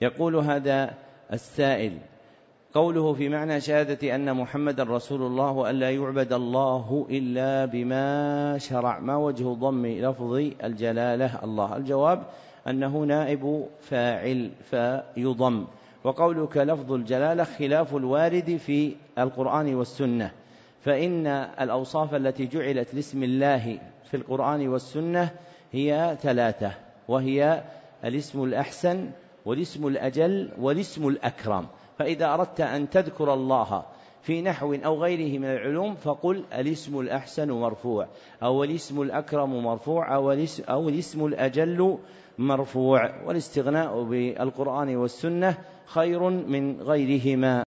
يقول هذا السائل: قوله في معنى شهادة أن محمد رسول الله وأن لا يعبد الله إلا بما شرع، ما وجه ضم لفظ الجلالة الله؟ الجواب أنه نائب فاعل فيضم. وقولك لفظ الجلالة خلاف الوارد في القرآن والسنة، فإن الأوصاف التي جعلت لاسم الله في القرآن والسنة هي ثلاثة، وهي الاسم الأحسن والاسم الأجل والاسم الأكرم. فإذا أردت أن تذكر الله في نحو أو غيره من العلوم فقل الاسم الأحسن مرفوع، أو الاسم الأكرم مرفوع، أو الاسم الأجل مرفوع. والاستغناء بالقرآن والسنة خير من غيرهما.